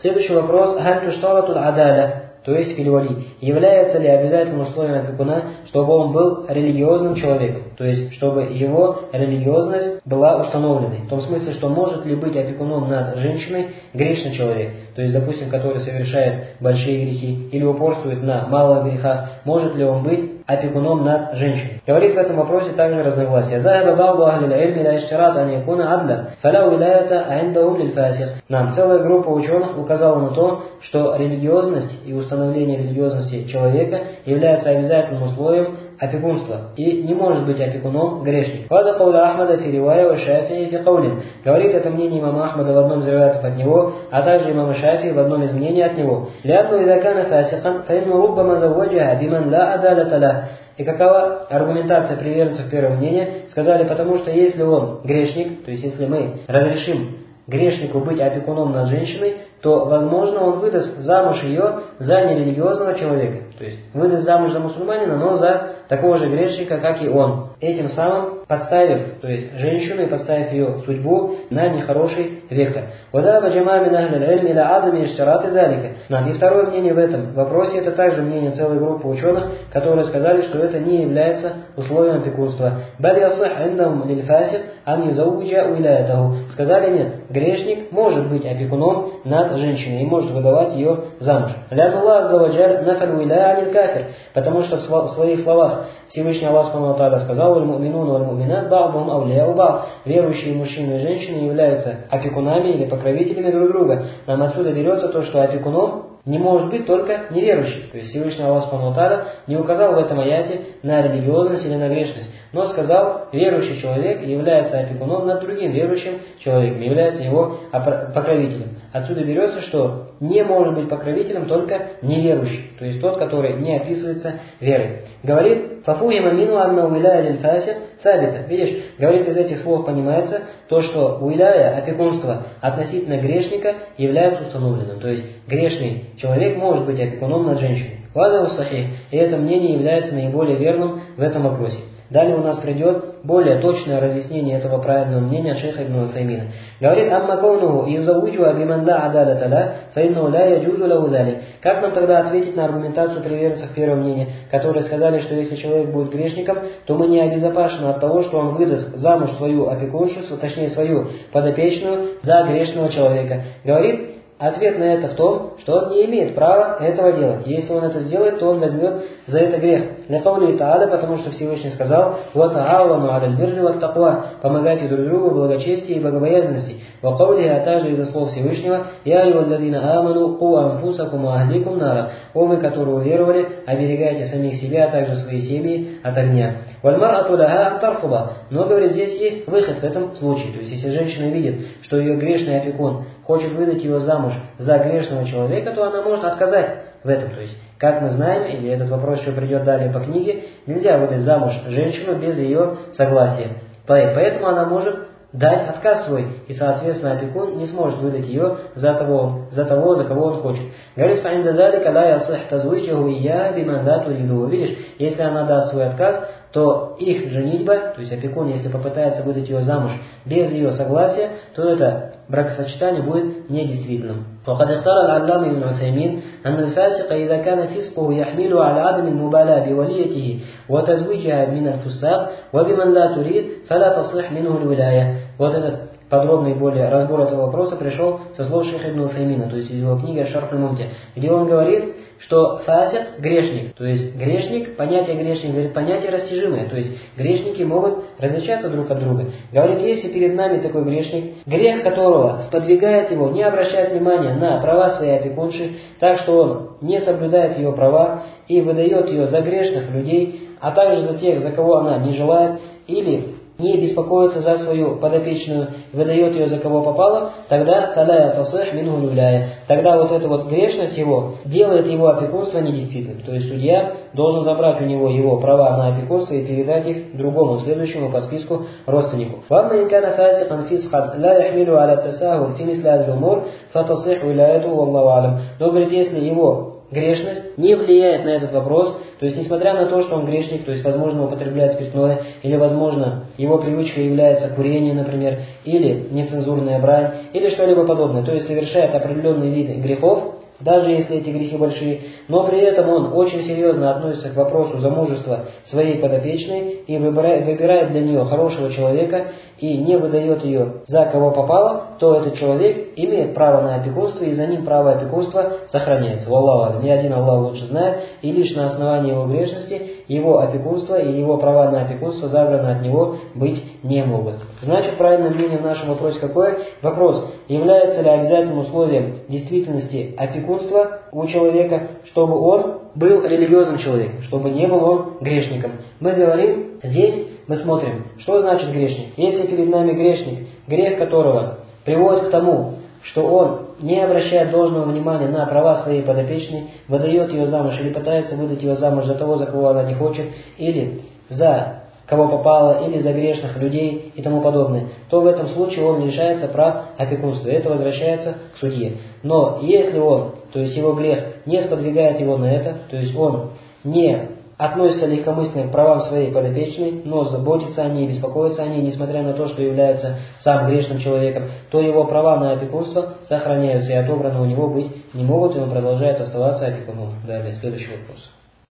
Следующий вопрос. Халь туштаратуль адаля, то есть фильвали. Является ли обязательным условием опекуна, чтобы он был религиозным человеком? То есть, чтобы его религиозность была установленной. В том смысле, что может ли быть опекуном над женщиной грешный человек? То есть, допустим, который совершает большие грехи или упорствует на малых грехах, может ли он быть опекуном над женщиной? Говорит в этом вопросе также разногласия. Нам целая группа ученых указала на то, что религиозность и установление религиозности человека является обязательным условием опекунства и не может быть опекуном грешник. Говорит это мнение имама Ахмада в одном из риваятов от него, а также имама Шафии в одном из мнений от него. И какова аргументация приверженцев первого мнения? Сказали, потому что если он грешник, то есть если мы разрешим грешнику быть опекуном над женщиной, то, возможно, он выдаст замуж ее за нерелигиозного человека. То есть выдаст замуж за мусульманина, но за такого же грешника, как и он. Этим самым подставив, то есть женщину и подставив ее судьбу на нехороший вектор. И второе мнение в этом вопросе, это также мнение целой группы ученых, которые сказали, что это не является условием опекунства. Сказали, нет, грешник может быть опекуном над женщиной и может выдавать ее замуж. Потому что в своих словах Всевышний Аллах Субхану ва Тааля сказал: верующие мужчины и женщины являются опекунами или покровителями друг друга. Нам отсюда берется то, что опекуном не может быть только неверующий. То есть Всевышний Аллах Субхану ва Тааля не указал в этом аяте на религиозность или на грешность, но сказал, верующий человек является опекуном над другим верующим человеком, является его покровителем. Отсюда берется, что не может быть покровителем только неверующий, то есть тот, который не описывается верой. Говорит, видишь, говорит, из этих слов понимается то, что уиляя, опекунство относительно грешника является установленным. То есть грешный человек может быть опекуном над женщиной. И это мнение является наиболее верным в этом вопросе. Далее у нас придет более точное разъяснение этого правильного мнения от шейха Ибн Усаймина. Говорит, как нам тогда ответить на аргументацию приверженцев первого мнения, которые сказали, что если человек будет грешником, то мы не обезопасены от того, что он выдаст замуж свою опекуншу, точнее свою подопечную, за грешного человека. Говорит, ответ на это в том, что он не имеет права этого делать. Если он это сделает, то он возьмет за это грех. Потому что Всевышний сказал: помогайте друг другу в благочестии и богобоязненности. А также из-за слов Всевышнего: о вы, которые уверовали, оберегайте самих себя, а также свои семьи от огня. Но, говорит, здесь есть выход в этом случае. То есть, если женщина видит, что ее грешный опекун хочет выдать ее замуж за грешного человека, то она может отказать в этом. То есть, как мы знаем, или этот вопрос еще придет далее по книге, нельзя выдать замуж женщину без ее согласия. Поэтому она может дать отказ свой, и, соответственно, опекун не сможет выдать ее за того, за кого он хочет. Говорит, видишь, если она даст свой отказ, то их женитьба, то есть опекун, если попытается выдать ее замуж без ее согласия, то это бракосочетание будет недействительным. وقد اختار العلامة ابن عثيمين أن الفاسق إذا كان فسقه يحمل على عدم المبالاة بوليته وتزويجها من الفساق وبمن لا تريد فلا تصح منه الولاية. Вот этот подробный более разбор этого вопроса пришел со слов шейха Ибн Усаймина, то есть из его книги «Аш-Шарх аль-Мумти», где он говорит, что фасик – грешник. То есть грешник, понятие грешник, говорит, понятие растяжимое. То есть грешники могут различаться друг от друга. Говорит, если перед нами такой грешник, грех которого сподвигает его не обращать внимания на права своей опекунши, так что он не соблюдает ее права и выдает ее за грешных людей, а также за тех, за кого она не желает, или не беспокоится за свою подопечную, выдает ее за кого попало, тогда вот эта вот грешность его делает его опекунство недействительным. То есть судья должен забрать у него его права на опекунство и передать их другому, следующему по списку родственнику. Но, говорит, если его грешность не влияет на этот вопрос, То есть, несмотря на то, что он грешник, то есть, возможно, употребляет спиртное, или, возможно, его привычкой является курение, например, или нецензурная брань, или что-либо подобное, то есть, совершает определенные виды грехов, даже если эти грехи большие, но при этом он очень серьезно относится к вопросу замужества своей подопечной и выбирает для нее хорошего человека и не выдает ее за кого попало, то этот человек имеет право на опекунство, и за ним право опекунства сохраняется. Валлаху алям, и один Аллах лучше знает, и лишь на основании его грешности его опекунство и его права на опекунство забраны от него быть не могут. Значит, правильное мнение в нашем вопросе какое? Вопрос, является ли обязательным условием действительности опекунства у человека, чтобы он был религиозным человеком, чтобы не был он грешником. Мы говорим, здесь мы смотрим, что значит грешник. Если перед нами грешник, грех которого приводит к тому, что он не обращает должного внимания на права своей подопечной, выдает ее замуж или пытается выдать ее замуж за того, за кого она не хочет, или за кого попало, или за грешных людей и тому подобное, то в этом случае он лишается прав опекунства. Это возвращается к судье. Но если он, то есть его грех, не сподвигает его на это, то есть он не относится легкомысленно к правам своей подопечной, но заботится о ней, беспокоится о ней, несмотря на то, что является сам грешным человеком, то его права на опекунство сохраняются и отобраны у него быть не могут, и он продолжает оставаться опекуном. Далее, следующий вопрос.